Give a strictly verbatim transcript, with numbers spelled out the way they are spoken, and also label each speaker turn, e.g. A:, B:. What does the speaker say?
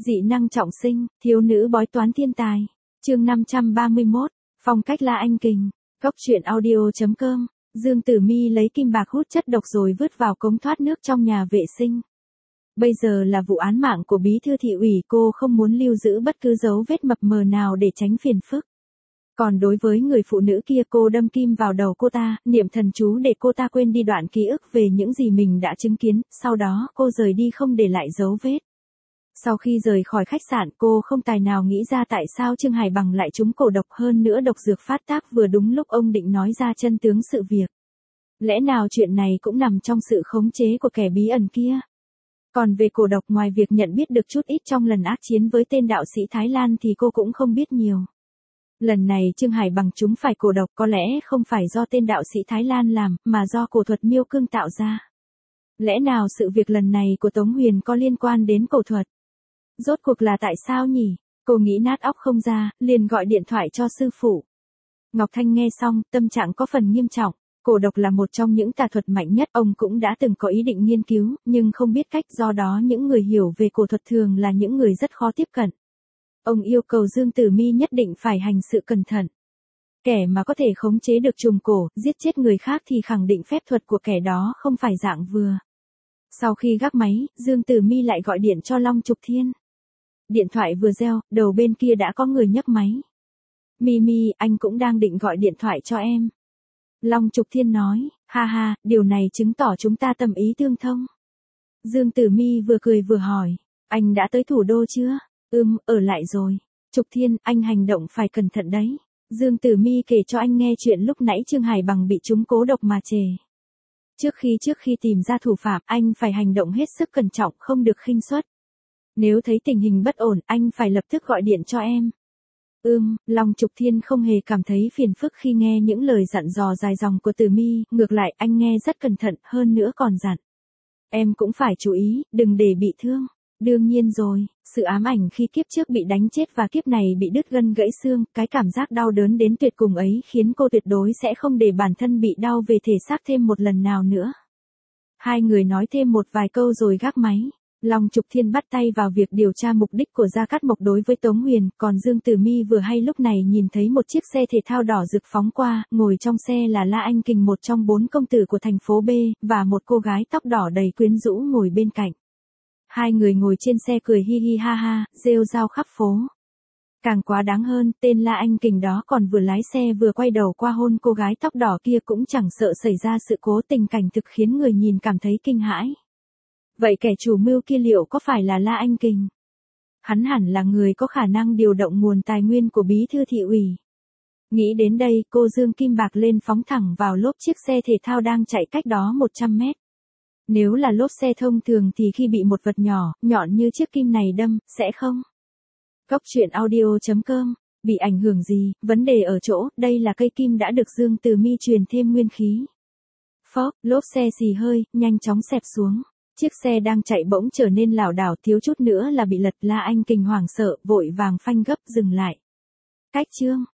A: Dị năng trọng sinh, thiếu nữ bói toán thiên tài. Chương năm trăm ba mươi mốt, phong cách La Anh Kình. Góc truyện audio chấm com. Dương Tử Mi lấy kim bạc hút chất độc rồi vứt vào cống thoát nước trong nhà vệ sinh. Bây giờ là vụ án mạng của bí thư thị ủy, cô không muốn lưu giữ bất cứ dấu vết mập mờ nào để tránh phiền phức. Còn đối với người phụ nữ kia, cô đâm kim vào đầu cô ta, niệm thần chú để cô ta quên đi đoạn ký ức về những gì mình đã chứng kiến, sau đó cô rời đi không để lại dấu vết. Sau khi rời khỏi khách sạn, cô không tài nào nghĩ ra tại sao Trương Hải Bằng lại trúng cổ độc, hơn nữa độc dược phát tác vừa đúng lúc ông định nói ra chân tướng sự việc. Lẽ nào chuyện này cũng nằm trong sự khống chế của kẻ bí ẩn kia? Còn về cổ độc, ngoài việc nhận biết được chút ít trong lần ác chiến với tên đạo sĩ Thái Lan thì cô cũng không biết nhiều. Lần này Trương Hải Bằng trúng phải cổ độc có lẽ không phải do tên đạo sĩ Thái Lan làm, mà do cổ thuật miêu cương tạo ra. Lẽ nào sự việc lần này của Tống Huyền có liên quan đến cổ thuật? Rốt cuộc là tại sao nhỉ? Cô nghĩ nát óc không ra, liền gọi điện thoại cho sư phụ. Ngọc Thanh nghe xong, tâm trạng có phần nghiêm trọng. Cổ độc là một trong những tà thuật mạnh nhất, ông cũng đã từng có ý định nghiên cứu, nhưng không biết cách, do đó những người hiểu về cổ thuật thường là những người rất khó tiếp cận. Ông yêu cầu Dương Tử Mi nhất định phải hành sự cẩn thận. Kẻ mà có thể khống chế được trùng cổ, giết chết người khác thì khẳng định phép thuật của kẻ đó không phải dạng vừa. Sau khi gác máy, Dương Tử Mi lại gọi điện cho Long Trục Thiên. Điện thoại vừa reo, đầu bên kia đã có người nhấc máy. Mimi, anh cũng đang định gọi điện thoại cho em. Long Trục Thiên nói, ha ha, điều này chứng tỏ chúng ta tâm ý tương thông. Dương Tử Mi vừa cười vừa hỏi, anh đã tới thủ đô chưa? Ừm, ở lại rồi. Trục Thiên, anh hành động phải cẩn thận đấy. Dương Tử Mi kể cho anh nghe chuyện lúc nãy Trương Hải Bằng bị trúng cố độc mà chề. Trước khi trước khi tìm ra thủ phạm, anh phải hành động hết sức cẩn trọng, không được khinh suất. Nếu thấy tình hình bất ổn, anh phải lập tức gọi điện cho em. Ừm, Long Trục Thiên không hề cảm thấy phiền phức khi nghe những lời dặn dò dài dòng của Tử Mi, ngược lại anh nghe rất cẩn thận, hơn nữa còn dặn. Em cũng phải chú ý, đừng để bị thương. Đương nhiên rồi, sự ám ảnh khi kiếp trước bị đánh chết và kiếp này bị đứt gân gãy xương, cái cảm giác đau đớn đến tuyệt cùng ấy khiến cô tuyệt đối sẽ không để bản thân bị đau về thể xác thêm một lần nào nữa. Hai người nói thêm một vài câu rồi gác máy. Long Trục Thiên bắt tay vào việc điều tra mục đích của Gia Cát Mộc đối với Tống Huyền, còn Dương Tử Mi vừa hay lúc này nhìn thấy một chiếc xe thể thao đỏ rực phóng qua, ngồi trong xe là La Anh Kình, một trong bốn công tử của thành phố B, và một cô gái tóc đỏ đầy quyến rũ ngồi bên cạnh. Hai người ngồi trên xe cười hi hi ha ha, rêu rao khắp phố. Càng quá đáng hơn, tên La Anh Kình đó còn vừa lái xe vừa quay đầu qua hôn cô gái tóc đỏ kia, cũng chẳng sợ xảy ra sự cố, tình cảnh thực khiến người nhìn cảm thấy kinh hãi. Vậy kẻ chủ mưu kia liệu có phải là La Anh Kình? Hắn hẳn là người có khả năng điều động nguồn tài nguyên của bí thư thị ủy. Nghĩ đến đây, cô giương kim bạc lên phóng thẳng vào lốp chiếc xe thể thao đang chạy cách đó một trăm mét. Nếu là lốp xe thông thường thì khi bị một vật nhỏ, nhọn như chiếc kim này đâm, sẽ không. Góc truyện audio chấm com. Bị ảnh hưởng gì? Vấn đề ở chỗ, đây là cây kim đã được Dương Tử Mi truyền thêm nguyên khí. Phốc, lốp xe xì hơi, nhanh chóng xẹp xuống. Chiếc xe đang chạy bỗng trở nên lảo đảo, thiếu chút nữa là bị lật. La Anh Kình hoảng sợ, vội vàng phanh gấp, dừng lại. Cách chương.